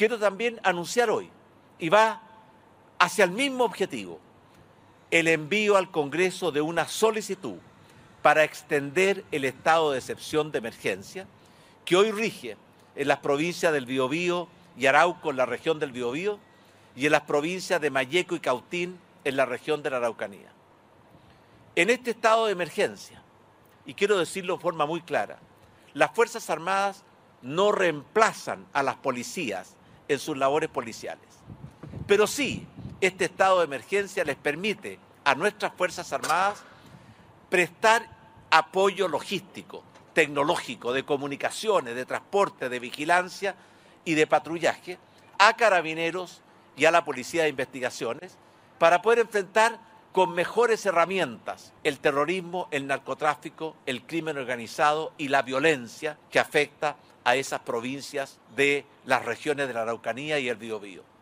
quiero también anunciar hoy, y va hacia el mismo objetivo, el envío al Congreso de una solicitud para extender el estado de excepción de emergencia que hoy rige en las provincias del Biobío y Arauco en la región del Biobío y en las provincias de Malleco y Cautín en la región de la Araucanía. En este estado de emergencia, y quiero decirlo de forma muy clara, las Fuerzas Armadas no reemplazan a las policías en sus labores policiales, pero sí este estado de emergencia les permite a nuestras Fuerzas Armadas prestar apoyo logístico, tecnológico, de comunicaciones, de transporte, de vigilancia y de patrullaje a Carabineros y a la Policía de Investigaciones para poder enfrentar con mejores herramientas el terrorismo, el narcotráfico, el crimen organizado y la violencia que afecta a esas provincias de las regiones de la Araucanía y el Biobío.